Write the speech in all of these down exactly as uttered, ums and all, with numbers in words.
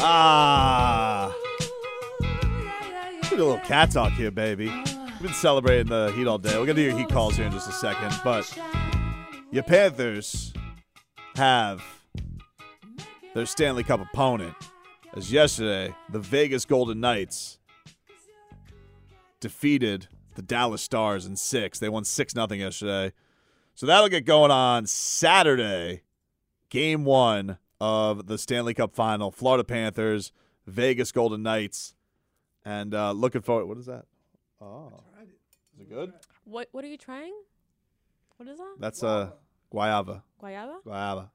Ah. Look at a little cat talk here, baby. We've been celebrating the Heat all day. We're going to do your Heat calls here in just a second. But your Panthers have their Stanley Cup opponent. As yesterday, the Vegas Golden Knights defeated the Dallas Stars in six. They won six nothing yesterday. So that'll get going on Saturday. Game one of the Stanley Cup final. Florida Panthers, Vegas Golden Knights. And uh, looking forward. What is that? Oh. Is it good? What What are you trying? What is that? That's uh, guayaba. Guayaba? Guayaba.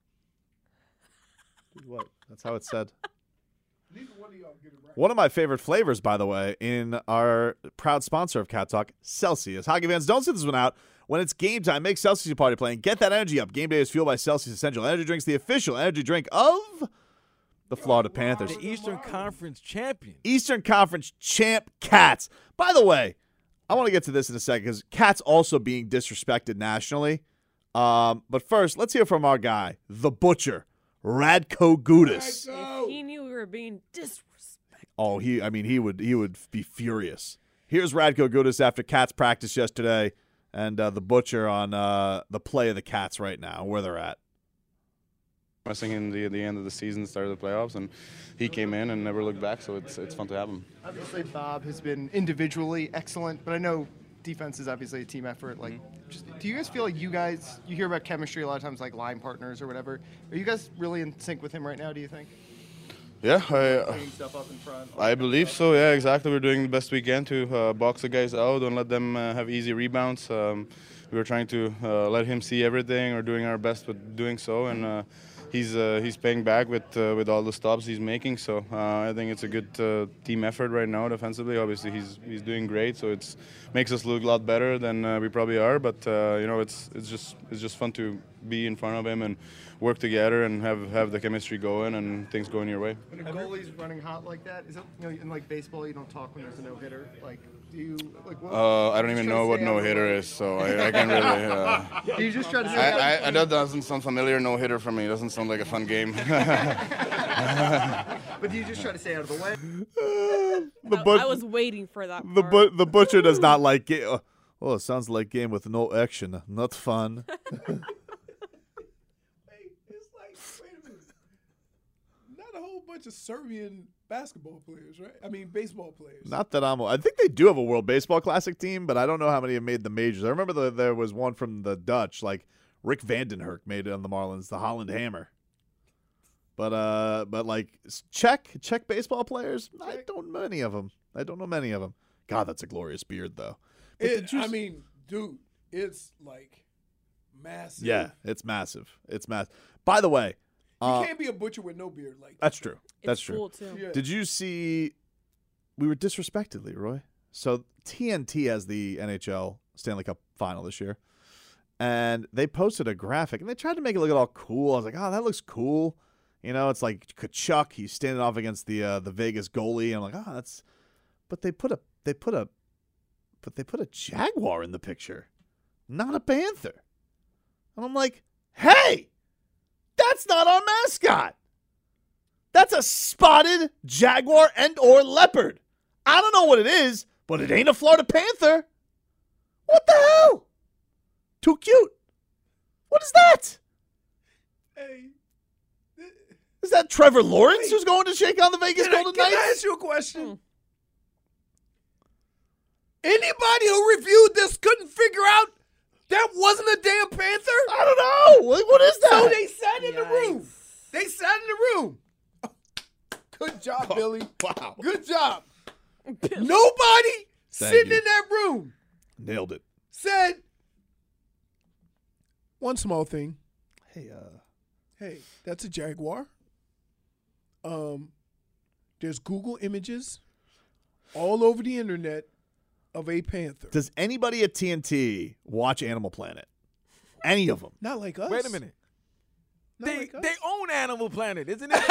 What? That's how it's said. Neither one of y'all get it right. One of my favorite flavors, by the way, in our proud sponsor of Cat Talk, Celsius. Hockey fans, don't sit this one out. When it's game time, make Celsius your party play and get that energy up. Game day is fueled by Celsius Essential Energy Drinks, the official energy drink of the Florida Panthers. The Eastern Conference champion. Eastern Conference champ Cats. By the way, I want to get to this in a second because Cats also being disrespected nationally. Um, but first, let's hear from our guy, the Butcher, Radko Gudas. If he knew we were being disrespected. Oh, he I mean he would he would be furious. Here's Radko Gudas after Cats practice yesterday, and uh, the Butcher on uh, the play of the Cats right now, where they're at. Messing in the the end of the season, start of the playoffs, and he came in and never looked back. So it's it's fun to have him. Obviously, Bob has been individually excellent, but I know defense is obviously a team effort. Like, mm-hmm. just, do you guys feel like you guys you hear about chemistry a lot of times, like line partners or whatever? Are you guys really in sync with him right now? Do you think? Yeah, I Cleaning stuff up in front. I believe so. Yeah, exactly. We're doing the best we can to uh, box the guys out, don't let them uh, have easy rebounds. Um, we were trying to uh, let him see everything. We're doing our best with doing so, and. Uh, He's uh, he's paying back with uh, with all the stops he's making, so uh, I think it's a good uh, team effort right now defensively. Obviously, he's he's doing great, so it's makes us look a lot better than uh, we probably are. But uh, you know, it's it's just it's just fun to be in front of him and work together and have, have the chemistry going and things going your way. When a goalie's running hot like that, is it, you know, in like baseball, you don't talk when there's a no hitter. Like, do you like? What, uh, I don't even know what no hitter is, so I, I can't really. Uh, do you just try to say? I, I, I, that doesn't sound familiar. No hitter for me. It doesn't sound like a fun game. But do you just try to stay out of the way? Uh, the I, but- I was waiting for that The part. bu- the Butcher does not like game. Uh, well, it sounds like game with no action, not fun. It's like, wait a minute. Not a whole bunch of Serbian basketball players, right? I mean, baseball players. Not that I'm. I think they do have a World Baseball Classic team, but I don't know how many have made the majors. I remember the, there was one from the Dutch, like Rick Vandenherk made it on the Marlins, the Holland Hammer. But uh, but like Czech Czech baseball players, I don't know any of them. I don't know many of them. God, that's a glorious beard, though. But It, the I juice- mean, dude, it's like massive. yeah, it's massive. It's massive. By the way, You uh, can't be a butcher with no beard like that. that's true. It's That's true. full, too. Yeah. Did you see? We were disrespected, Leroy. So T N T has the N H L Stanley Cup final this year, and they posted a graphic and they tried to make it look all cool. I was like, oh, that looks cool. You know, it's like Kachuk. He's standing off against the uh, the Vegas goalie. And I'm like, oh, that's. But they put a they put a, but they put a Jaguar in the picture, not a Panther. And I'm like, hey, that's not our mascot. That's a spotted jaguar and or leopard. I don't know what it is, but it ain't a Florida Panther. What the hell? Too cute. What is that? Hey, Is that Trevor Lawrence who's going to shake on the Vegas can, I, Golden can I Knights? ask you a question? Anybody who reviewed this couldn't figure out that wasn't a damn panther? I don't know. What, what is that? So they sat in the room. They sat in the room. Good job, Billy. Wow. Good job. Nobody sitting you. in that room Nailed it. said one small thing. Hey, uh, Hey, that's a jaguar. Um, there's Google images all over the internet of a panther. does anybody at T N T watch Animal Planet? Any of them? Not like us. Wait a minute. Not They like us. they own Animal Planet, isn't it?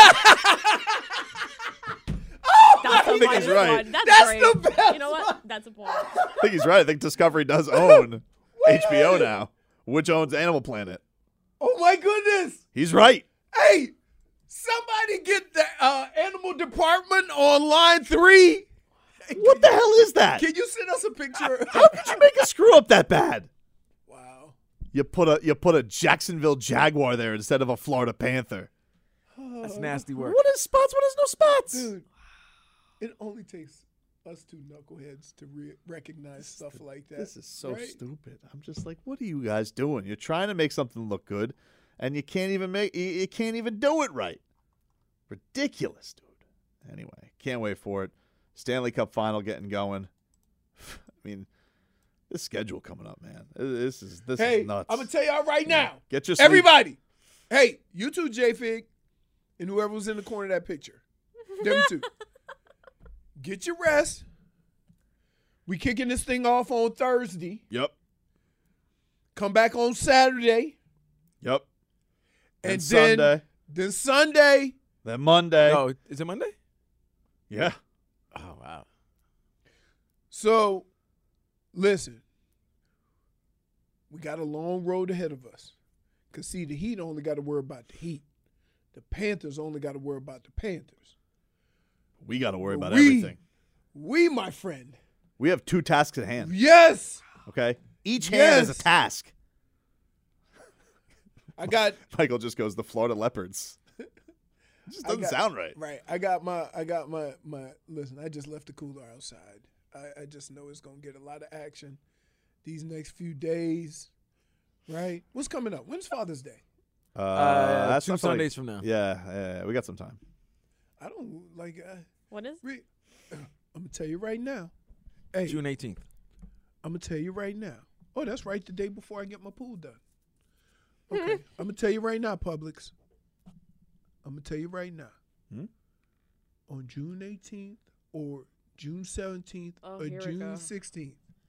That's I a think fun he's right. one. That's, That's great. the best You know what? That's a point. I think he's right. I think Discovery does own H B O now, which owns Animal Planet. Oh my goodness. He's right. Hey, Somebody get the uh, animal department on line three. What the hell is that? Can you send us a picture? How could you make a screw up that bad? Wow. You put a you put a Jacksonville Jaguar there instead of a Florida Panther. That's nasty work. What is spots? What is no spots? Dude, it only takes us two knuckleheads to re- recognize stuff like that. This is so right? stupid. I'm just like, what are you guys doing? You're trying to make something look good, and you can't even make you, you can't even do it right. Ridiculous, dude. Anyway, can't wait for it. Stanley Cup final getting going. I mean, this schedule coming up, man. This is this Hey, is nuts. I'm gonna tell y'all right now. Get your sleep. Everybody. Hey, you two, J-Fig, and whoever was in the corner of that picture. Them two. Get your rest. We kicking this thing off on Thursday. Yep. Come back on Saturday. Yep. And, And then, Sunday. Then Sunday. Then Monday. No, is it Monday? Yeah. Oh, wow. So, listen. We got a long road ahead of us. Because, see, the Heat only got to worry about the Heat. The Panthers only got to worry about the Panthers. We got to worry about we, everything. We, my friend. We have two tasks at hand. Yes. Okay? Each hand is Yes. a task. I got Michael just goes, the Florida Leopards. It just I doesn't got- sound right. right. I got my I got my my listen, I just left the cooler outside. I, I just know it's gonna get a lot of action these next few days. Right? What's coming up? When's Father's Day? Uh, Uh, that's two not for, like- Sundays from now. Yeah, yeah, we got some time. I don't like uh, What is? re- I'm gonna tell you right now. Hey, June eighteenth. I'm gonna tell you right now. Oh, that's right, the day before I get my pool done. Okay. I'm gonna tell you right now, Publix. I'm gonna tell you right now. Hmm? On June eighteenth or June seventeenth Oh, or here we June go. sixteenth.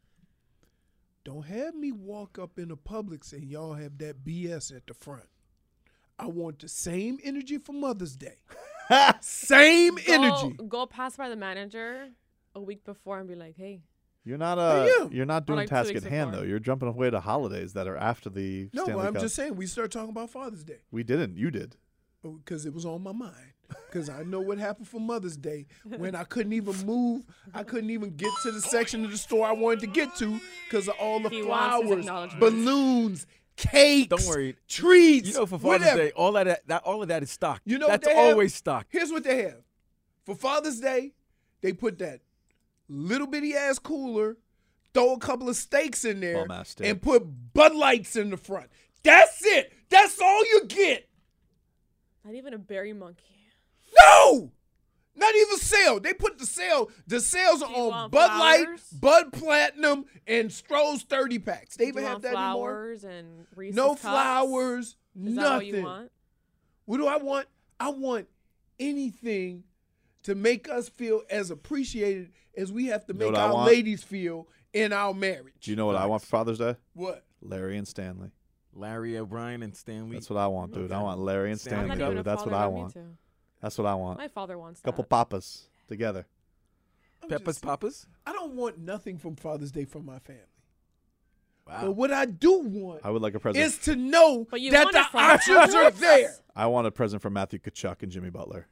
Don't have me walk up in a Publix and y'all have that B S at the front. I want the same energy for Mother's Day. Same Go, energy. go pass by the manager a week before and be like, hey, You're not I uh, am. you're not doing like two task at weeks hand before. though. You're jumping away to holidays that are after the No, Stanley I'm Cup. just saying we start talking about Father's Day. We didn't. You did. Because it was on my mind. Because I know what happened for Mother's Day when I couldn't even move. I couldn't even get to the section of the store I wanted to get to because of all the He wants his flowers, acknowledgement. balloons, cakes, Don't worry. treats. You know, for Father's whatever. Day, all of that, that, all of that is stocked. You know what That's they have? always stocked. Here's what they have. For Father's Day, they put that little bitty ass cooler, throw a couple of steaks in there, Bum-ass steak. and put Bud Lights in the front. That's it. That's all you get. not even a berry monkey. No! Not even sale. They put the sale. The sales are Do you on want Bud Light, flowers? Bud Platinum, and Stroh's thirty packs. They Do even you have want that anymore. flowers and Reese's No cups? flowers. Is nothing. that what you want? What do I want? I want anything to make us feel as appreciated as we have to You know make what I our want? ladies feel in our marriage. Do you know what I want for Father's Day? What? Larry and Stanley. Larry O'Brien and Stanley. That's what I want, dude. I Okay. want Larry and I'm Stanley, I'm not Stanley, even a dude. That's what father, I but me want. too. That's what I want. My father wants Couple that. papas together. I'm Peppers just- Papas. I don't want nothing from Father's Day from my family. Wow. But what I do want I would like a present. is to know But you that want the it from options are Publix. there. I want a present from Matthew Kachuk and Jimmy Butler.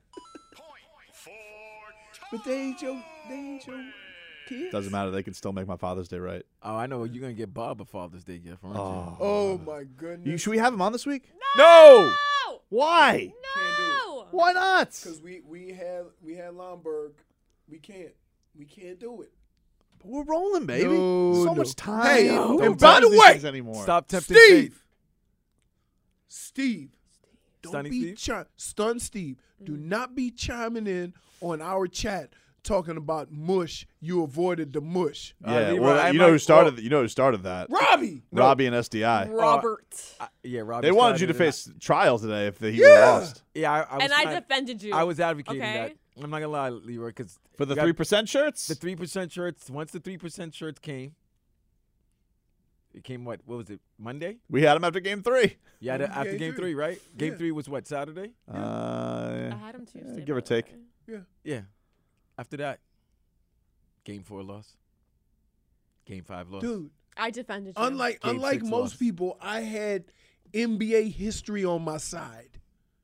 But they ain't your, they ain't your kids. Doesn't matter. They can still make my Father's Day right. Oh, I know. You're going to get Bob a Father's Day gift, aren't Oh. Oh my goodness. You, should we have him on this week? No! No! Why? No! Why not? Because we we had we had Lomberg. We can't. We can't do it. But we're rolling, baby. No, so no. much time. Hey, Don't and tell by me the these way, things anymore. Stop tempting Steve. fate. Steve. Don't Stunning be Steve? chi- stun Steve. Do not be chiming in on our chat talking about mush. You avoided the mush. Uh, Yeah, Leroy, well, I you know might- who started. You know who started that? Robbie. Robbie and S D I. Robert. Uh, yeah, Rob. They wanted you to face trial today if the Heat Yeah. lost Yeah, I, I was and I trying- defended you. I was advocating Okay. that. I'm not gonna lie, Leroy, because for the got three percent shirts. the three percent shirts. Once the three percent shirts came, it came what? What was it? Monday? we had them after Game Three. Yeah, Yeah, after game game three. three, right? Game Yeah. three was what? Saturday? Uh, I had him Tuesday. give or by the take. way. Yeah. After that, game four loss. Game five loss. Dude, I defended you. unlike Game unlike six most loss. people, I had N B A history on my side.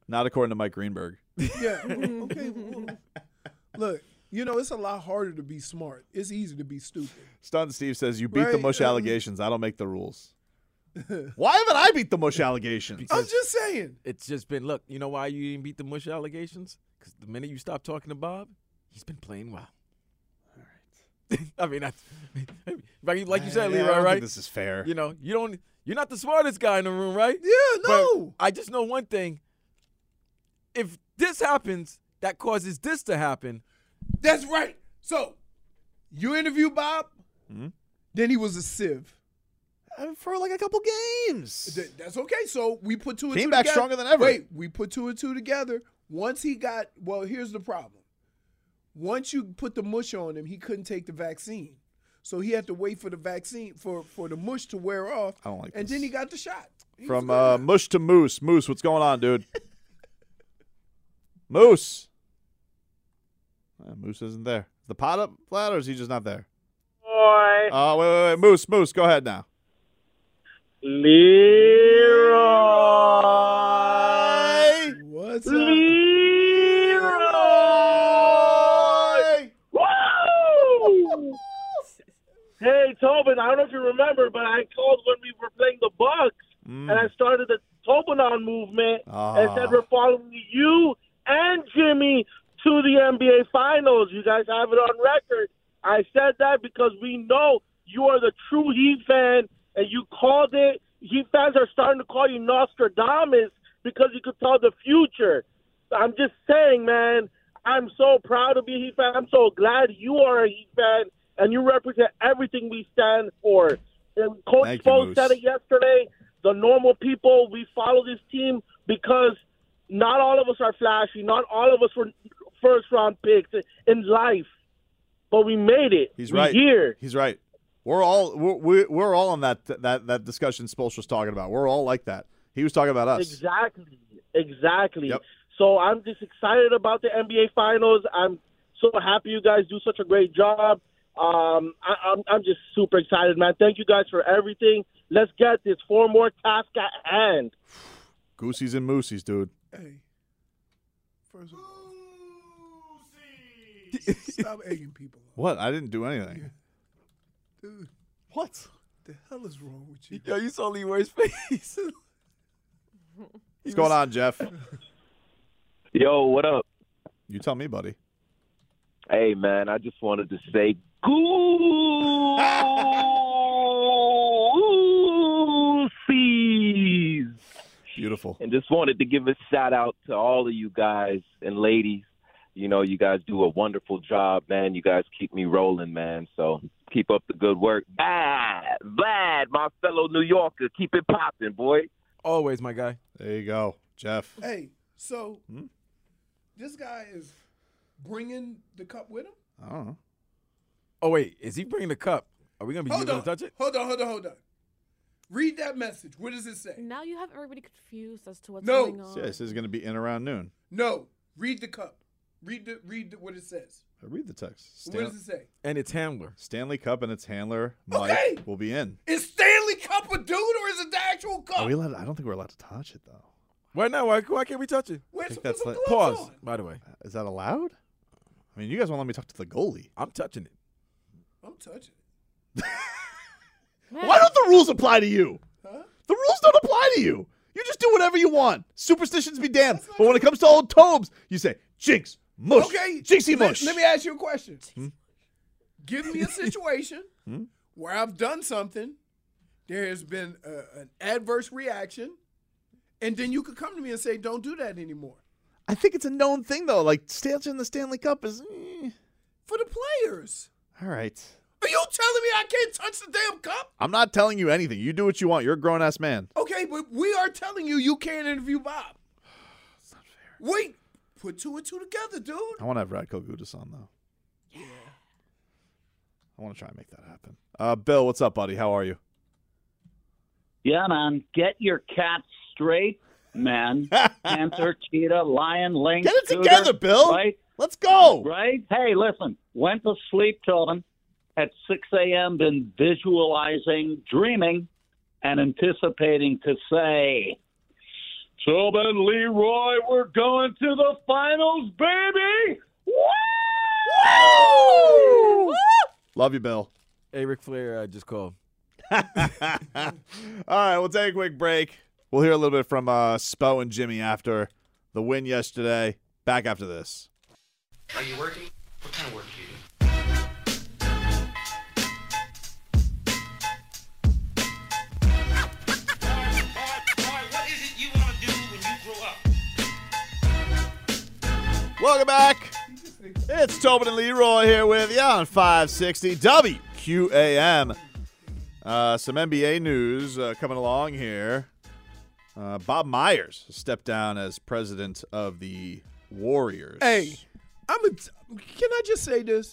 Not according to Mike Greenberg. Yeah. Okay. Well, look, you know, it's a lot harder to be smart. It's easy to be stupid. Stunt Steve says, you beat the Right, mush um, allegations. I don't make the rules. Why haven't I beat the mush allegations? I'm just saying. It's just been, look, you know why you didn't beat the mush allegations? Because the minute you stop talking to Bob, he's been playing well. All right. I mean, that's, like, like you said, Yeah, I Leroy, don't right? think this is fair. You know, you don't, you're not the smartest guy in the room, right? Yeah, no. But I just know one thing. If this happens, that causes this to happen. That's right. So, you interview Bob, Hmm? then he was a sieve. Uh, For like a couple games. Th- That's okay. So we put two and Came two back together. stronger than ever. Wait, we put two and two together. Once he got, well, here's the problem. Once you put the mush on him, he couldn't take the vaccine. So he had to wait for the vaccine, for, for the mush to wear off. I don't like And this. then he got the shot. He From was uh, good. mush to moose. Moose, what's going on, dude? Moose. Uh, Moose isn't there. Is the pot up flat or is he just not there? Boy, Oh, wait, wait, wait. Moose, Moose, go ahead now. Leroy. What's up? Leroy. Woo! Hey, Tobin, I don't know if you remember, but I called when we were playing the Bucks, Mm. and I started the Tobinon movement Ah. and said we're following you and Jimmy to the N B A Finals. You guys have it on record. I said that because we know you are the true Heat fan, and you called it. Heat fans are starting to call you Nostradamus because you could tell the future. I'm just saying, man, I'm so proud to be a Heat fan. I'm so glad you are a Heat fan, and you represent everything we stand for. And Coach Thank you, Spo Moose. said it yesterday. The normal people, we follow this team because not all of us are flashy. Not all of us were first-round picks in life. But we made it. He's we right. here. He's right. We're all we're, we're, we're all on that that that discussion Spoelstra's talking about. We're all like that. He was talking about us. Exactly. Exactly. Yep. So I'm just excited about the N B A Finals. I'm so happy you guys do such a great job. Um, I, I'm, I'm just super excited, man. Thank you guys for everything. Let's get this four more tasks at hand. Goosies and moosies, dude. Hey, first of all, stop egging people on. What? I didn't do anything. Dude, What? the hell is wrong with you? Yo, you saw Leroy's face. What's going on, Jeff? Yo, what up? You tell me, buddy. Hey, man, I just wanted to say goosies. Beautiful. And just wanted to give a shout out to all of you guys and ladies. You know, you guys do a wonderful job, man. You guys keep me rolling, man. So keep up the good work. Vlad, Vlad, my fellow New Yorker, keep it popping, boy. Always, my guy. There you go, Jeff. Hey, so Hmm? this guy is bringing the cup with him? I don't know. Oh, wait. Is he bringing the cup? Are we going to be Hold going on. to touch it? Hold on, hold on, hold on. Read that message. What does it say? Now you have everybody confused as to what's No. going on. Yeah, it says it's going to be in around noon. No. Read the cup. Read the read the, what it says. I read the text. What Stan- does it say? And its handler. Stanley Cup and its handler, Mike, Okay. will be in. Is Stanley Cup a dude or is it the actual cup? Are we allowed? I don't think we're allowed to touch it, though. Why not? Why, why can't we touch it? Where's think put that's some like- gloves Pause, on? by the way. Is that allowed? I mean, you guys won't let me talk to the goalie. I'm touching it. I'm touching it. Man, Why don't the rules apply to you? Huh? The rules don't apply to you. You just do whatever you want. Superstitions be damned. That's not But when it true. comes to old Tobes, you say, jinx, mush, Okay. jinxie let, mush. Let me ask you a question. Hmm? Give me a situation Hmm? where I've done something, there has been a, an adverse reaction, and then you could come to me and say, don't do that anymore. I think it's a known thing, though. Like, staging the Stanley Cup is... eh. For the players. All right. Are you telling me I can't touch the damn cup? I'm not telling you anything. You do what you want. You're a grown-ass man. Okay, but we are telling you you can't interview Bob. It's not fair. Wait, put two and two together, dude. I want to have Radko Gudas on, though. Yeah. I want to try and make that happen. Uh, Bill, what's up, buddy? How are you? Yeah, man. Get your cats straight, man. Panther, cheetah, lion, lynx. Get it scooter, together, Bill. Right? Let's go. Right? Hey, listen. Went to sleep, children. At six a.m., been visualizing, dreaming, and anticipating to say, Tobin, Leroy, we're going to the finals, baby! Woo! Love you, Bill. Hey, Ric Flair, I just called. All right, we'll take a quick break. We'll hear a little bit from uh, Spo and Jimmy after the win yesterday. Back after this. Are you working? What kind of work do you do? Welcome back. It's Tobin and Leroy here with you on five sixty W Q A M. Uh, some N B A news uh, coming along here. Uh, Bob Myers stepped down as president of the Warriors. Hey, I'm a, can I just say this?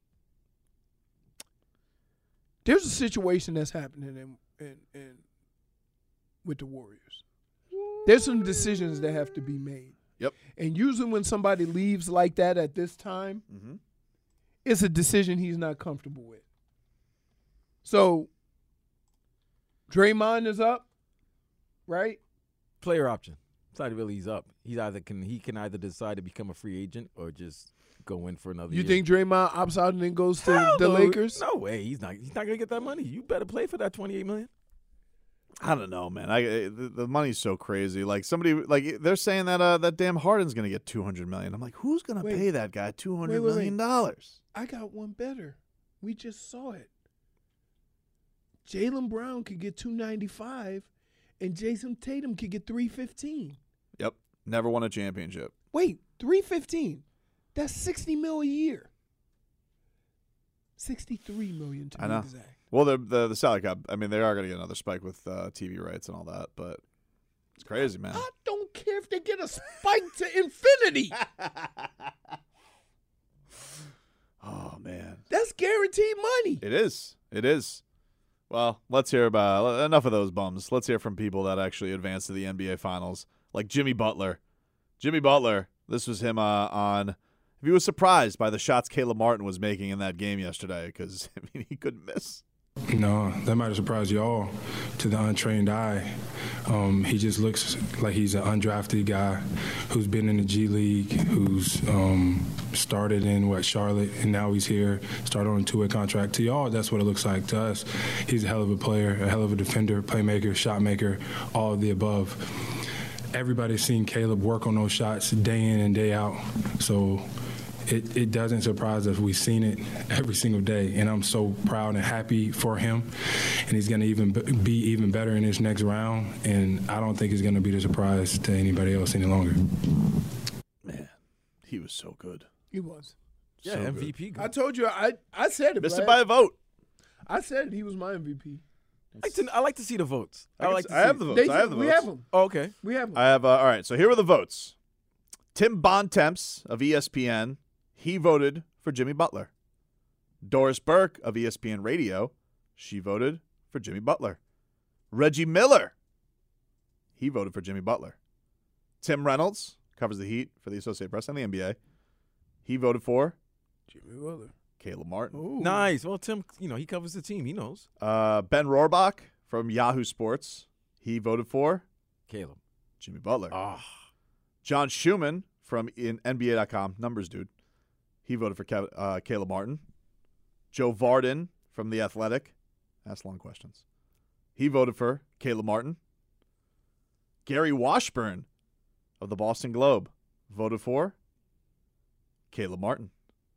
There's a situation that's happening in, in, in with the Warriors. There's some decisions that have to be made. Yep. And usually when somebody leaves like that at this time, mm-hmm. it's a decision he's not comfortable with. So, Draymond is up, right? Player option. It's not really he's up. He's either can he can either decide to become a free agent or just go in for another You year. think Draymond opts out and then goes to Hell the no. Lakers? No way. He's not. He's not gonna get that money. You better play for that twenty-eight million. I don't know, man. I the, the money's so crazy. Like somebody, like they're saying that uh, that damn Harden's gonna get two hundred million. I'm like, who's gonna Wait. pay that guy two hundred Wait, wait, million wait. dollars? I got one better. We just saw it. Jaylen Brown could get two ninety-five, and Jason Tatum could get three fifteen. Yep, never won a championship. Wait, three fifteen? That's sixty mil a year. Sixty-three million to I be know. exact. Well, the the the salary cap. I mean, they are gonna get another spike with uh, T V rights and all that, but it's crazy, man. I don't care if they get a spike to infinity. Oh man, That's guaranteed money. it is. It is. Well, let's hear about enough of those bums. Let's hear from people that actually advanced to the N B A Finals, like Jimmy Butler. Jimmy Butler. This was him uh, on. If he was surprised by the shots Caleb Martin was making in that game yesterday, because I mean he couldn't miss. No, that might have surprised y'all to the untrained eye. Um, he just looks like he's an undrafted guy who's been in the G League, who's um, started in, what, Charlotte, and now he's here, started on a two-way contract. To y'all, that's what it looks like. To us, he's a hell of a player, a hell of a defender, playmaker, shot maker, all of the above. Everybody's seen Caleb work on those shots day in and day out. So It, it doesn't surprise us. We've seen it every single day, and I'm so proud and happy for him. And he's going to even be even better in this next round, and I don't think it's going to be the surprise to anybody else any longer. Man, he was so good. He was. Yeah, So M good. V P. Good. I told you. I I said it. Missed it Brad. by a vote. I said it. He was my M V P. I like, to, I like to see the votes. I, I, like. To I see have the it. votes. They- I have the we votes. have them. Oh, okay. We have them. I have. Uh, all right. So here are the votes. Tim Bontemps of E S P N. He voted for Jimmy Butler. Doris Burke of E S P N Radio. She voted for Jimmy Butler. Reggie Miller. He voted for Jimmy Butler. Tim Reynolds covers the Heat for the Associated Press and the N B A. He voted for Jimmy Butler. Caleb Martin. Ooh. Nice. Well, Tim, you know he covers the team. He knows. Uh, Ben Rohrbach from Yahoo Sports. He voted for Caleb. Jimmy Butler. Ah. John Schumann from in N B A dot com, numbers dude. He voted for Kev, uh, Caleb Martin. Joe Varden from The Athletic. Ask long questions. He voted for Caleb Martin. Gary Washburn of the Boston Globe voted for Caleb Martin.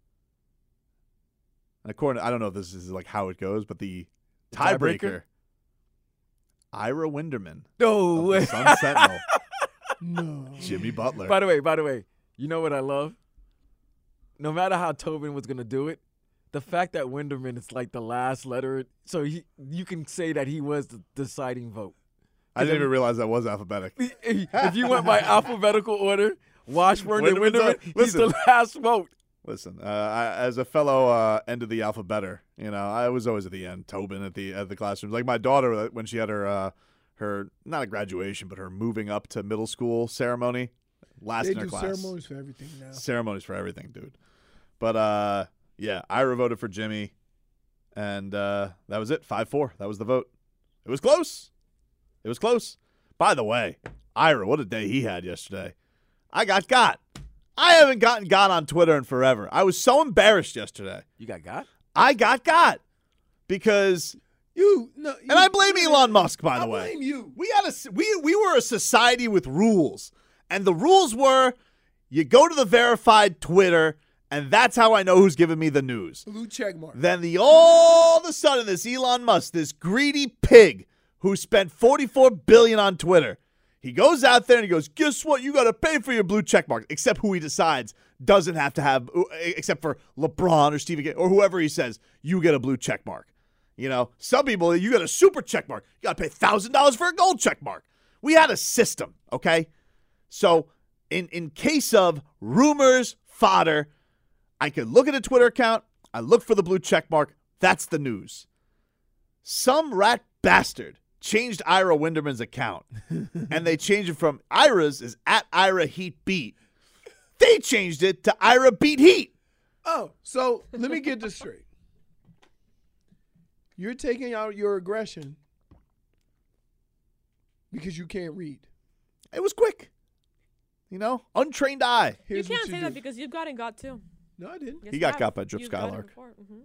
And according to, I don't know if this is like how it goes, but the tiebreaker, tiebreaker? Ira Winderman No of way. the Sun Sentinel, No. Jimmy Butler. By the way, by the way, you know what I love? No matter how Tobin was gonna do it, the fact that Winderman is like the last letter, so he, you can say that he was the deciding vote. I didn't even realize that was alphabetic. If you went by alphabetical order, Washburn and Winderman's Winderman, a- he's listen. the last vote. Listen, uh, I, as a fellow uh, end of the alphabetter, you know, I was always at the end. Tobin at the at the classrooms. Like my daughter, uh, when she had her uh, her not a graduation, but her moving up to middle school ceremony, last They in her do class. ceremonies for everything now. Ceremonies for everything, dude. But uh, yeah, Ira voted for Jimmy, and uh, that was it. five four. That was the vote. It was close. It was close. By the way, Ira, what a day he had yesterday. I got got. I haven't gotten got on Twitter in forever. I was so embarrassed yesterday. You got got? I got got because you. No, you and I blame Elon Musk, by the I way. blame you. We had a we we were a society with rules, and the rules were you go to the verified Twitter, and that's how I know who's giving me the news. Blue check mark. Then the all of a sudden, this Elon Musk, this greedy pig who spent forty-four billion dollars on Twitter, he goes out there and he goes, guess what? You got to pay for your blue check mark, except who he decides doesn't have to have, except for LeBron or Stephen K or whoever he says, you get a blue check mark. You know, some people, you get a super check mark. You got to pay one thousand dollars for a gold check mark. We had a system, okay? So in, in case of rumors, fodder, I could look at a Twitter account. I look for the blue check mark. That's the news. Some rat bastard changed Ira Winderman's account, and they changed it from Ira's is at Ira Heat Beat. They changed it to Ira Beat Heat. Oh, so let me get this straight. You're taking out your aggression because you can't read. It was quick. You know, untrained eye. Here's you what can't say you that do. because you've gotten got too. No, I didn't. Yes, He you got have. got by Drip You've gotten Skylark. before. Mhm.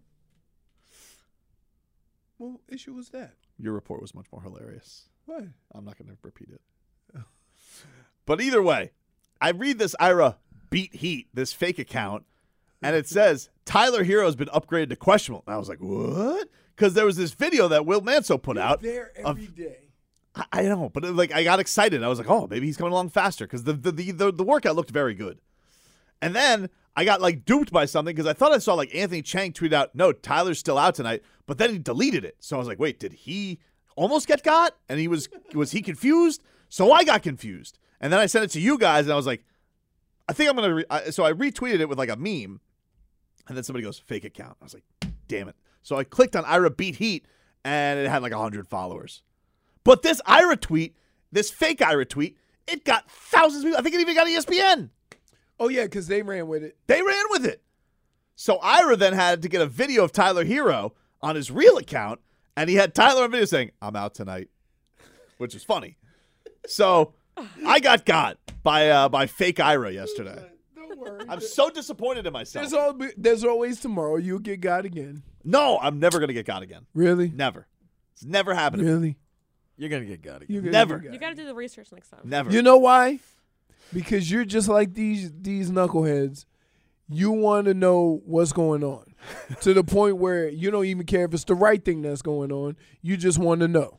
What issue was that? Your report was much more hilarious. What? I'm not going to repeat it. But either way, I read this Ira Beat Heat, this fake account, and it says Tyler Hero has been upgraded to questionable. And I was like, what? Because there was this video that Will Manso put You're out. there every of, day. I, I know, but like I got excited. I was like, oh, maybe he's coming along faster because the the, the the the workout looked very good. And then I got like duped by something because I thought I saw like Anthony Chang tweet out, no, Tyler's still out tonight, but then he deleted it. So I was like, wait, did he almost get got? And he was was he confused? So I got confused. And then I sent it to you guys, and I was like, I think I'm gonna. Re-. I, so I retweeted it with like a meme, and then somebody goes fake account. I was like, damn it. So I clicked on Ira Beat Heat, and it had like a hundred followers. But this Ira tweet, this fake Ira tweet, it got thousands of people. I think it even got E S P N. Oh, yeah, because they ran with it. They ran with it. So Ira then had to get a video of Tyler Hero on his real account, and he had Tyler on video saying, I'm out tonight, which is funny. So I got got by uh, by fake Ira yesterday. Don't worry. I'm so disappointed in myself. There's, all, there's always tomorrow. You'll get got again. No, I'm never going to get got again. Really? Never. It's never happening. Really? You're going to get got again. You're gonna Never. get got. You got to do the research next time. Never. You know why? Because you're just like these these knuckleheads. You want to know what's going on to the point where you don't even care if it's the right thing that's going on. You just want to know.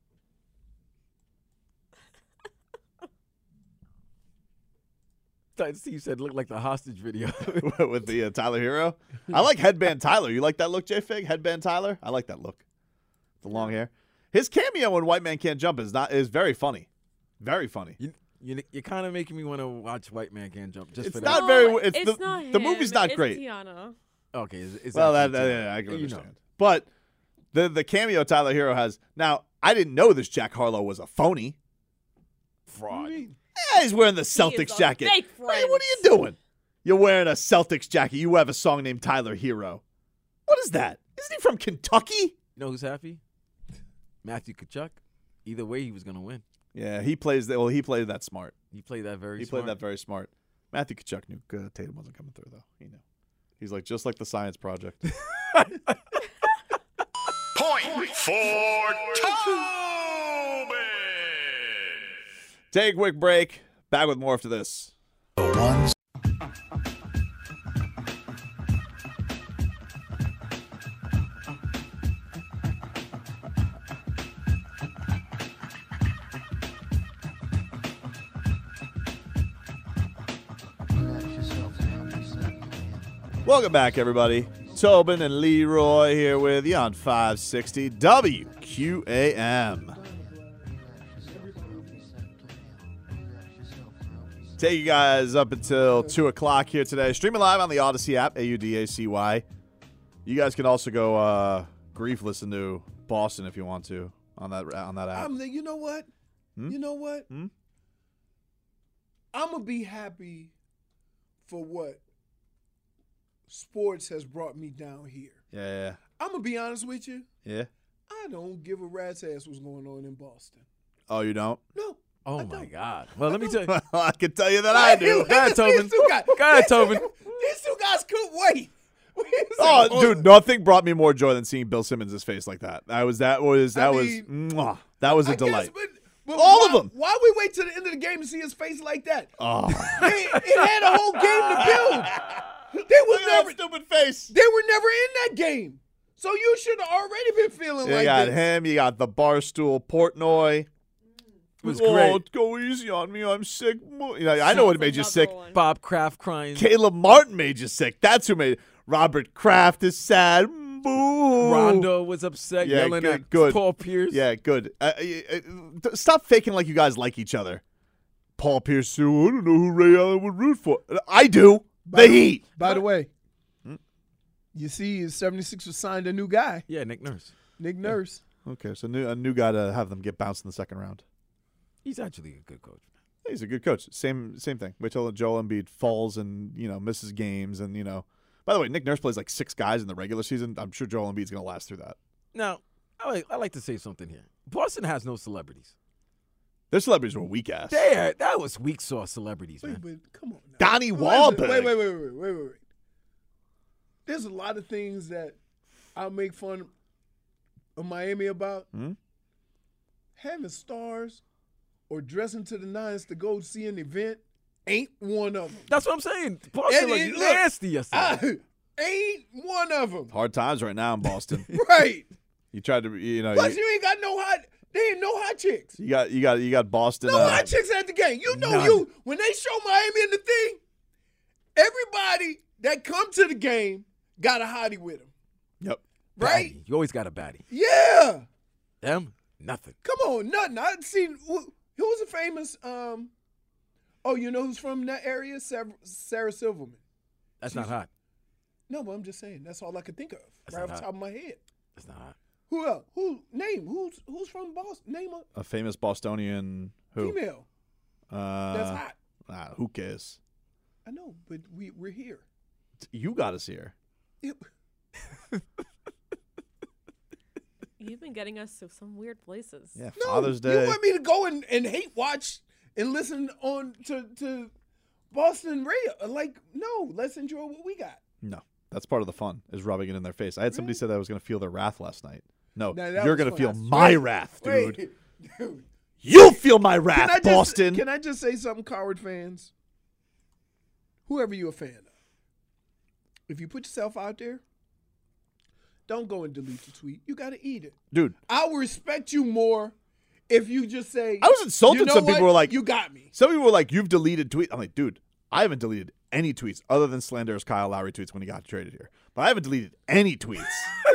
Steve said it looked like the hostage video. With the uh, Tyler Hero. I like Headband Tyler. You like that look, J-Fig? Headband Tyler? I like that look. The long hair. His cameo in White Man Can't Jump is not is very funny. Very funny. You, you, you're kind of making me want to watch White Man Can't Jump just It's for not that. very. No, It's, it's the, not the him. movie's not It's great. Tiana. Okay, is, is Well, that, that, that yeah, I can you know. understand. But the the cameo Tyler Hero has now. I didn't know this Jack Harlow was a phony. Fraud. Yeah, he's wearing the He is Celtics a jacket. fake Hey, friend. what are you doing? You're wearing a Celtics jacket. You have a song named Tyler Hero. What is that? Isn't he from Kentucky? You know who's happy? Matthew Kachuk. Either way, he was going to win. Yeah, he plays that. Well, he played that smart. He played that very He smart. played that very smart. Matthew Kachuk knew uh, Tatum wasn't coming through, though. He knew. He's like, just like the Science Project. Point for Tobin. Take a quick break. Back with more after this. Welcome back, everybody. Tobin and Leroy here with you on five sixty W Q A M. Take you guys up until two o'clock here today. Streaming live on the Odyssey app, A U D A C Y. You guys can also go uh, grief listen to Boston if you want to on that on that app. I'm the, you know what? Hmm? You know what? Hmm? I'm going to be happy for what sports has brought me down here. Yeah, yeah, I'm going to be honest with you. yeah. I don't give a rat's ass what's going on in Boston. Oh, you don't? No. Oh, my God. Well, let me tell you. I can tell you that I do. Go ahead, Tobin. These two guys, Go ahead, Tobin. These two guys couldn't wait. Oh, dude, nothing brought me more joy than seeing Bill Simmons' face like that. That was that was that I was mean, mwah, that was a I guess, delight. but, but All why, of them. Why we wait till the end of the game to see his face like that? Oh, It, it had a whole game to build. They was Look at that never stupid face. They were never in that game, so you should have already been feeling You like got this. him. You got the Barstool Portnoy. It was oh, great. go easy on me. I'm sick. You know, I know what made you sick. Bob Kraft crying. Caleb Martin made you sick. That's who made it. Robert Kraft is sad. Boo. Rondo was upset, Yeah, yelling good, at good. Paul Pierce. Yeah, good. Uh, uh, uh, stop faking like you guys like each other. Paul Pierce, oh, I don't know who Ray Allen would root for. I do. By The Heat. By the way, Hmm? you see, seventy-sixers signed a new guy, Yeah, Nick Nurse. Nick Nurse. Okay, so new, a new guy to have them get bounced in the second round. He's actually a good coach. He's a good coach. Same same thing. Wait till Joel Embiid falls and, you know, misses games and, you know. By the way, Nick Nurse plays like six guys in the regular season. I'm sure Joel Embiid's going to last through that. Now, I like, I like to say something here. Boston has no celebrities. Their celebrities were weak ass. They are, that was weak sauce celebrities, man. Wait, wait, come on now. Donnie Wait, Wahlberg. Wait, wait, wait, wait, wait, wait, wait. There's a lot of things that I'll make fun of Miami about. Hmm? Having stars or dressing to the nines to go see an event ain't one of them. That's what I'm saying. Boston And looked it- look, nasty yesterday. I, ain't one of them. Hard times right now in Boston. Right. You tried to, you know, Plus, you, you ain't got no hot. They ain't no hot chicks. you got you got you got Boston. No uh, hot chicks at the game. You know, None. you when they show Miami in the thing, everybody that come to the game got a hottie with them, Yep. right? Baddie. You always got a baddie. Yeah. Them, nothing. Come on, nothing. I've seen who, who was a famous. Um, oh, you know who's from that area? Sarah, Sarah Silverman. That's not hot. No, but I'm just saying that's all I could think of That's right not off the hot. top of my head. That's not hot. Who else? Who name? Who's who's from Boston? Name a A famous Bostonian who? female. Uh, That's hot. ah, who cares? I know, but we we're here. You got us here. It- You've been getting us to some weird places. Yeah, no, Father's Day. you want me to go and, and hate watch and listen on to to Boston radio? Like, no, let's enjoy what we got. No, that's part of the fun is rubbing it in their face. I had somebody say that I was going to feel their wrath last night. No, Now, that you're was going to fun. feel I my swear. wrath, dude. Wait, dude. You'll feel my wrath, Can I just, Boston. Can I just say something, Coward fans? Whoever you're a fan of, if you put yourself out there, don't go and delete the tweet. You got to eat it. Dude, I will respect you more if you just say. I was insulted. You know Some what? people were like, "You got me." Some people were like, "You've deleted tweets." I'm like, dude, I haven't deleted any tweets other than slanderous Kyle Lowry tweets when he got traded here. But I haven't deleted any tweets.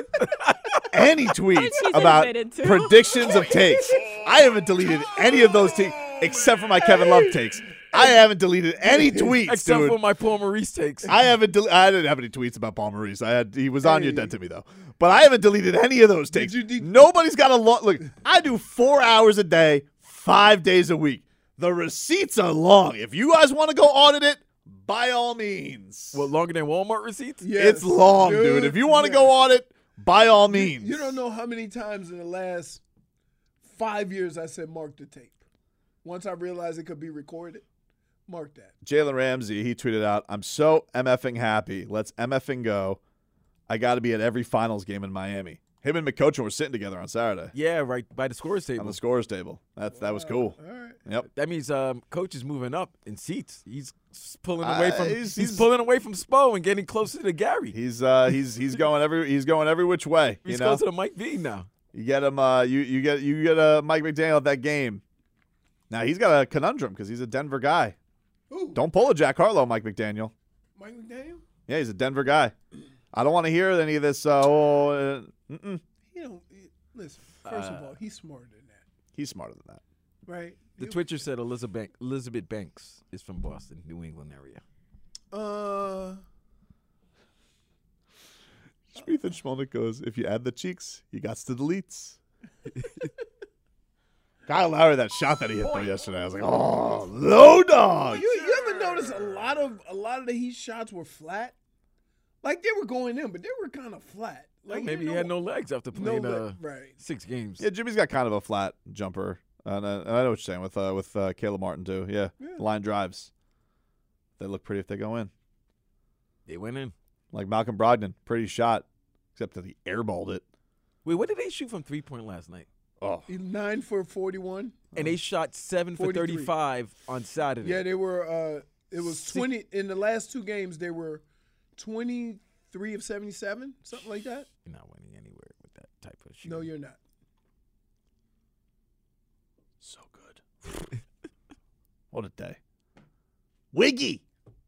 any tweets He's about admitted to. predictions of takes. I haven't deleted any of those takes except for my Kevin Love takes. I haven't deleted any tweets, Except dude. for my Paul Maurice takes. I haven't. Del- I didn't have any tweets about Paul Maurice. I had. He was on your dead to me though. But I haven't deleted any of those takes. you de- Nobody's got a lot. Look, I do four hours a day, five days a week. The receipts are long. If you guys want to go audit it, by all means. What, longer than Walmart receipts? Yes, it's long, dude. If you want to yes. go audit, by all means. You don't know how many times in the last five years I said mark the tape. Once I realized it could be recorded, mark that. Jalen Ramsey, he tweeted out, "I'm so MFing happy. Let's MFing go. I got to be at every finals game in Miami." Him and McCoach were sitting together on Saturday Yeah, right by the scores table. on the scorers table. That that was cool. All right. Yep. That means um, coach is moving up in seats. He's s- pulling away Uh, from he's- he's, he's- pulling away from Spo and getting closer to Gary. He's uh he's he's going every he's going every which way. You He's know, closer to Mike V now. you get him. Uh, you you get you get uh, Mike McDaniel at that game. Now he's got a conundrum because he's a Denver guy. Who? Don't pull a Jack Harlow, Mike McDaniel. Mike McDaniel? Yeah, he's a Denver guy. I don't want to hear any of this. Uh, oh, uh, mm-mm. He don't he- listen. First Uh, of all, he's smarter than that, He's smarter than that. right? The He- Twitcher said Elizabeth Elizabeth Banks is from Boston, New England area. Uh, Smith and Schmolnick goes, if you add the cheeks, you got the deletes. Kyle Lowry, that shot that he hit though yesterday, I was like, oh, low dog. you you ever notice a lot of a lot of the Heat shots were flat? Like they were going in, but they were kind of flat. Like Maybe you he know, had no legs after no playing le- uh, right. six games. Yeah, Jimmy's got kind of a flat jumper. And I, and I know what you're saying with uh, with uh, Caleb Martin too. Yeah. Yeah. Line drives. They look pretty if they go in. They went in. Like Malcolm Brogdon, pretty shot, except that he airballed it. Wait, what did they shoot from three point last night? Oh, nine for forty-one. And they shot seven for forty-three. thirty-five on Saturday. Yeah, they were. Uh, it was twenty in the last two games. They were twenty-three of seventy-seven, something like that. You're not winning anywhere with that type of shooting. No, you're not. so good. What a day. Wiggy.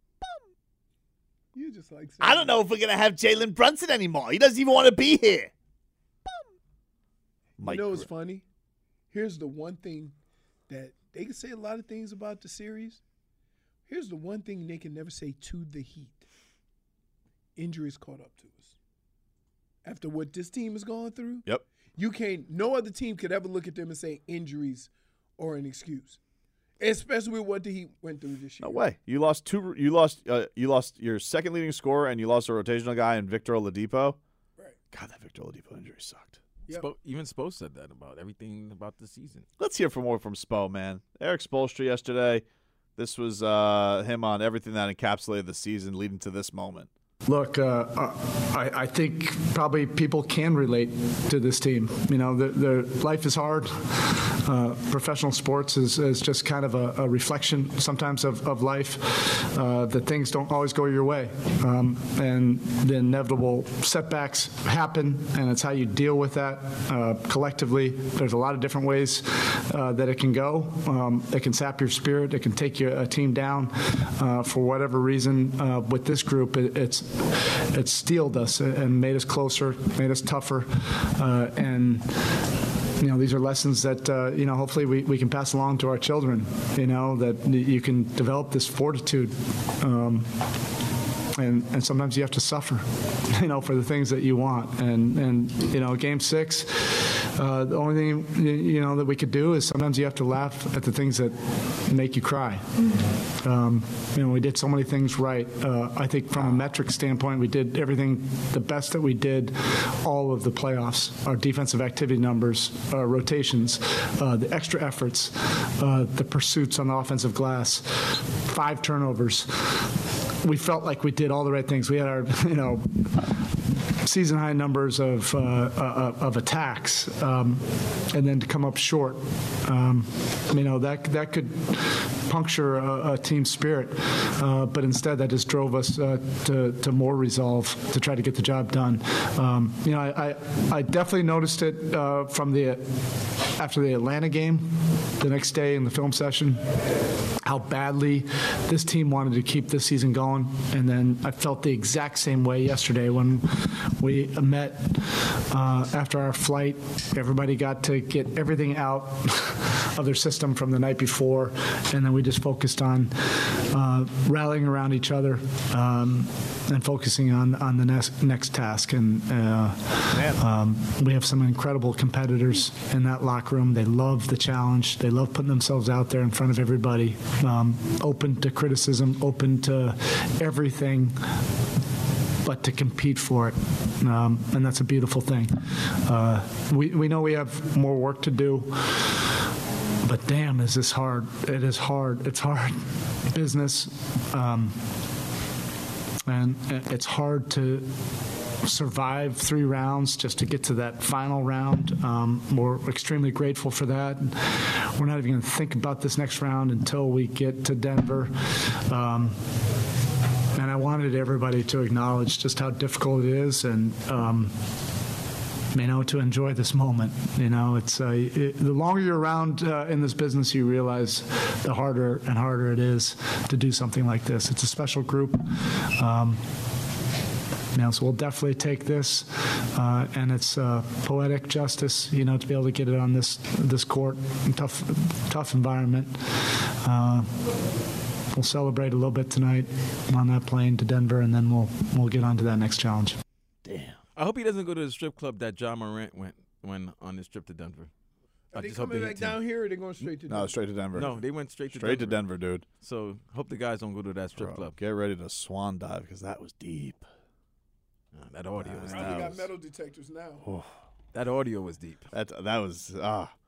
You just like. I don't know if we're going to have Jalen Brunson anymore. He doesn't even want to be here. You know what's funny? Here's the one thing that they can say a lot of things about the series. Here's the one thing they can never say to the Heat. Injuries caught up to us. After what this team has gone through, Yep. you can't, no other team could ever look at them and say injuries or an excuse. Especially with what the Heat went through this year. No way. You lost two. You lost. Uh, you lost your second leading scorer, and you lost a rotational guy in Victor Oladipo. Right. God, that Victor Oladipo injury sucked. Yep. Spo- even Spo said that about everything about the season. Let's hear from more from Spo, man. Eric Spoelstra yesterday. This was uh, him on everything that encapsulated the season leading to this moment. Look, uh, I, I think probably people can relate to this team. You know, their, their life is hard. Uh, professional sports is, is just kind of a, a reflection sometimes of, of life, uh, that things don't always go your way. Um, and the inevitable setbacks happen, and it's how you deal with that uh, collectively. There's a lot of different ways uh, that it can go. Um, it can sap your spirit. It can take your, a team down uh, for whatever reason. Uh, with this group, it, it's It steeled us and made us closer, made us tougher, uh, and you know these are lessons that uh, you know hopefully we, we can pass along to our children. You know that you can develop this fortitude, um, and and sometimes you have to suffer, you know, for the things that you want. And and you know, Game Six. Uh, the only thing you know that we could do is sometimes you have to laugh at the things that make you cry. Um, you know, we did so many things right. Uh, I think from a metric standpoint, we did everything the best that we did all of the playoffs. Our defensive activity numbers, uh, rotations, uh, the extra efforts, uh, the pursuits on the offensive glass, five turnovers. We felt like we did all the right things. We had our, you know, season high numbers of uh, uh, of attacks, um, and then to come up short, um, you know that that could puncture a, a team spirit. Uh, but instead, that just drove us uh, to to more resolve to try to get the job done. Um, you know, I, I I definitely noticed it uh, from the after the Atlanta game, the next day in the film session, how badly this team wanted to keep this season going, and then I felt the exact same way yesterday when we met uh, after our flight. Everybody got to get everything out of their system from the night before, and then we just focused on uh, rallying around each other um, and focusing on, on the next, next task. And uh, um, we have some incredible competitors in that locker room. They love the challenge. They love putting themselves out there in front of everybody, um, open to criticism, open to everything, but to compete for it. Um, and that's a beautiful thing. Uh, we, we know we have more work to do, but damn, is this hard. It is hard. It's hard business. Um, and it's hard to survive three rounds just to get to that final round. Um, we're extremely grateful for that. We're not even going to think about this next round until we get to Denver. Um, And I wanted everybody to acknowledge just how difficult it is, and um, you know, to enjoy this moment. You know, it's uh, it, the longer you're around uh, in this business, you realize the harder and harder it is to do something like this. It's a special group. Um, You know, so we'll definitely take this, uh, and it's uh, poetic justice, you know, to be able to get it on this this court, tough, tough environment. Uh, We'll celebrate a little bit tonight on that plane to Denver, and then we'll we'll get on to that next challenge. Damn. I hope he doesn't go to the strip club that John Morant went when on his trip to Denver. Are I they just hope coming they back hit him. down here, or are they going straight to Denver? No, straight to Denver. No, they went straight to straight Denver. to Denver, dude. So hope the guys don't go to that strip Bro, club. get ready to swan dive because that was deep. Uh, that audio was Probably deep. got metal detectors now. Oh, That audio was deep. that that was ah.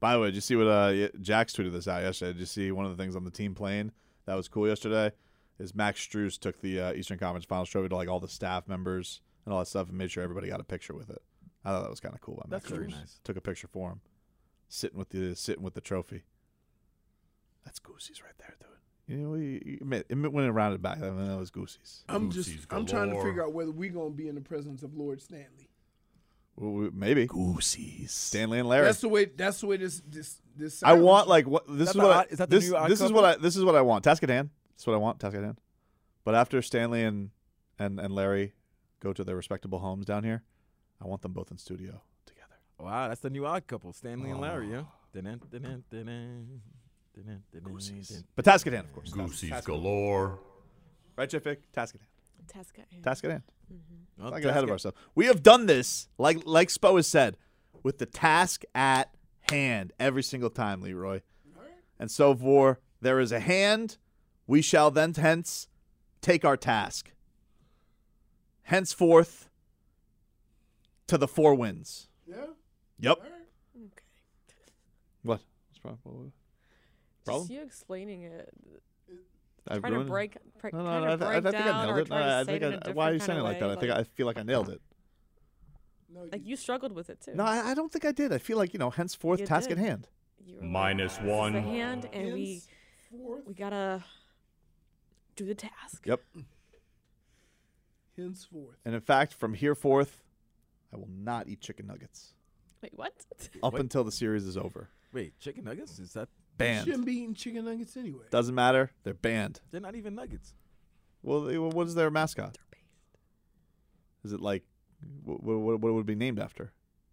By the way, did you see what uh, Jax tweeted this out yesterday? Did you see one of the things on the team plane that was cool yesterday? Is Max Strus took the uh, Eastern Conference Finals trophy to like all the staff members and all that stuff and made sure everybody got a picture with it. I thought that was kind of cool. By That's Max very Strus. nice. Took a picture for him, sitting with the sitting with the trophy. That's Goosey's right there, dude. You know, he, he admit, admit when it rounded back, I mean, that was Goosey's. I'm just, I'm trying to figure out whether we're gonna be in the presence of Lord Stanley. Well, we- maybe Goosey's, Stanley and Larry. That's the way. That's the way this this this. I want sounds. like what this Is is that the what I, odd- is that the this, new odd this is couple? what I this is what I want. Task at hand. That's what I want. Task at hand. But after Stanley and and and Larry go to their respectable homes down here, I want them both in studio together. Wow, that's the new odd couple, Stanley and Larry, yeah. Dun-dun, dun-dun, dun-dun, dun-dun, dun-dun, dun-dun. But task at hand, of course. Goosey's Task- galore. Right, Jeff Vick? Task at hand. Task at hand. Task at hand. Well, Let's not get ahead of task ourselves. We have done this, like like Spo has said, with the task at hand every single time, Leroy. And so for there is a hand, we shall then hence take our task. Henceforth to the four wins. Yeah. Yep. All right. What? What's the problem? Problem? Just you explaining it. I Trying to ruined it? break, break, No, no, kind no. I, of th- I break think I down nailed or it. No, try to I say think it in a I, different why are you kind saying it of like that? way, I think I feel like I nailed it. Like you struggled with it too. No, I, I don't think I did. I feel like, you know, henceforth You task did. at hand. You were Minus like, this is one. the hand, and we Henceforth. we gotta do the task. Yep. Henceforth. And in fact, from here forth, I will not eat chicken nuggets Wait, what? up What? until the series is over. Wait, chicken nuggets? Is that? You Banned. shouldn't be eating chicken nuggets anyway. Doesn't matter. They're banned. They're not even nuggets. Well, they- well, what is their mascot? Is it like, what, what, what would it be named after?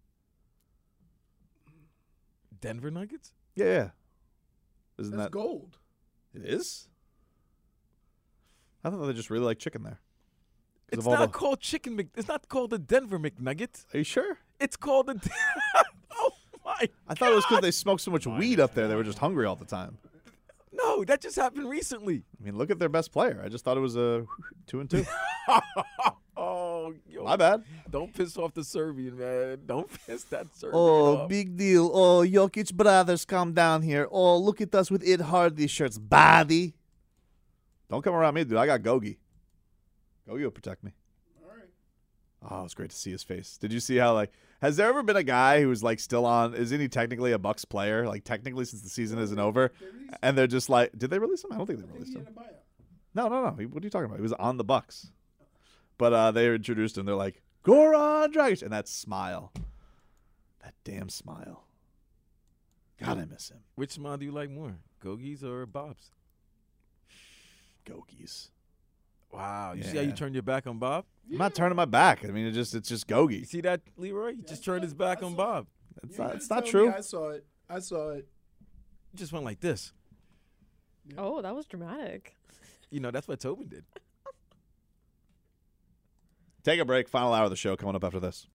Denver Nuggets? Yeah, yeah. Isn't That's that gold. It is? I thought they just really like chicken there. 'Cause It's of all not the- called chicken Mc. It's not called the Denver McNugget. Are you sure? It's called the. Oh my! I thought it was because they smoked so much weed up there. They were just hungry all the time. No, that just happened recently. I mean, look at their best player. I just thought it was a two and two. Oh, yo, My bad. Don't piss off the Serbian, man. Don't piss that Serbian Oh, off. big deal. Oh, Jokic brothers, come down here. Oh, look at us with Ed Hardy shirts. Body. Don't come around me, dude. I got Gogi. Gogi will protect me. All right. Oh, it's great to see his face. Did you see how, like, has there ever been a guy who's, like, still on, isn't he technically a Bucks player? Like, technically since the season isn't over? And they're just like, did they release him? I don't think they released him. No, no, no. He- What are you talking about? He was on the Bucks. But uh, they introduced him. They're like, Goran Dragic. And that smile. That damn smile. God, I miss him. Which smile do you like more, Gogies or Bob's? Gogies. Wow, you see how you Yeah. turned your back on Bob? I'm not turning my back. I mean, it just it's just Gogi. You see that, Leroy? He just turned his back on Bob. It's You not, gotta it's not tell me true. I saw it. I saw it. He just went like this. Oh, that was dramatic. You know, that's what Tobin did. Take a break. Final hour of the show coming up after this.